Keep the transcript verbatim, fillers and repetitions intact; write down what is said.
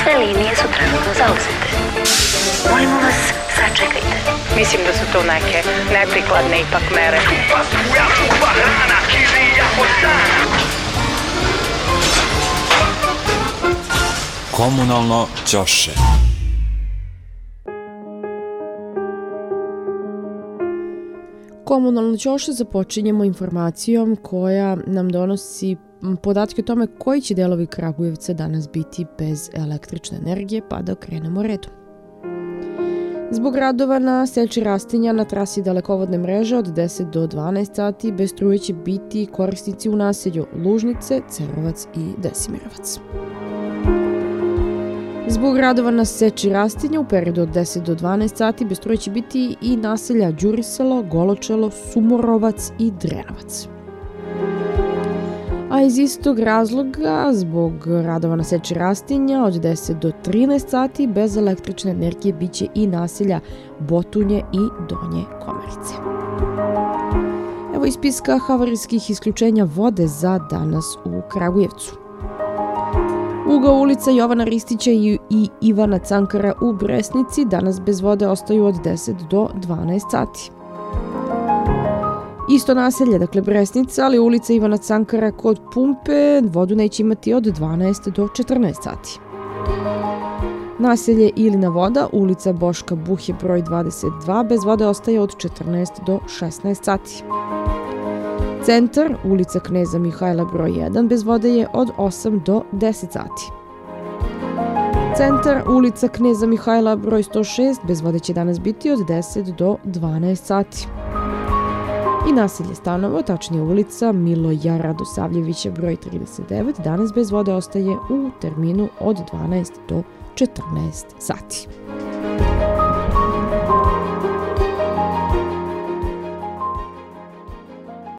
Sve linije su trenutno zauzete. Molimo vas, sačekajte. Mislim da su to neke neprikladne ipak mere. Komunalno ćoše. Komunalno ćoše započinjemo informacijom koja nam donosi podatke o tome koji će delovi Kragujevca danas biti bez električne energije, pa da krenemo redom. Zbog radova na seči rastinja na trasi dalekovodne mreže od deset do dvanaest sati bez struje će biti korisnici u naselju Lužnice, Cerovac i Desimirovac. Zbog radova na seči rastinja u periodu od deset do dvanaest sati bez struje će biti i naselja Đurisalo, Goločelo, Sumorovac i Drenovac. A iz istog razloga, zbog radova na seči rastinja od deset do trinaest sati bez električne energije biće i naselja Botunje i Donje Komarice. Evo iz spiska havarijskih isključenja vode za danas u Kragujevcu. Ugao ulica Jovana Ristića i Ivana Cankara u Bresnici danas bez vode ostaju od deset do dvanaest sati. Isto naselje, dakle Bresnica, ali ulica Ivana Cankara kod pumpe vodu neće imati od dvanaest do četrnaest sati. Naselje Ilina voda, ulica Boška Buhje broj dvadeset dva, bez vode ostaje od četrnaest do šesnaest sati. Centar, ulica Kneza Mihajla broj jedan, bez vode je od osam do deset sati. Centar, ulica Kneza Mihajla broj sto šest, bez vode će danas biti od deset do dvanaest sati. I naselje Stanovo, tačnije ulica Miloja Radosavljevića broj trideset devet, danas bez vode ostaje u terminu od dvanaest do četrnaest sati.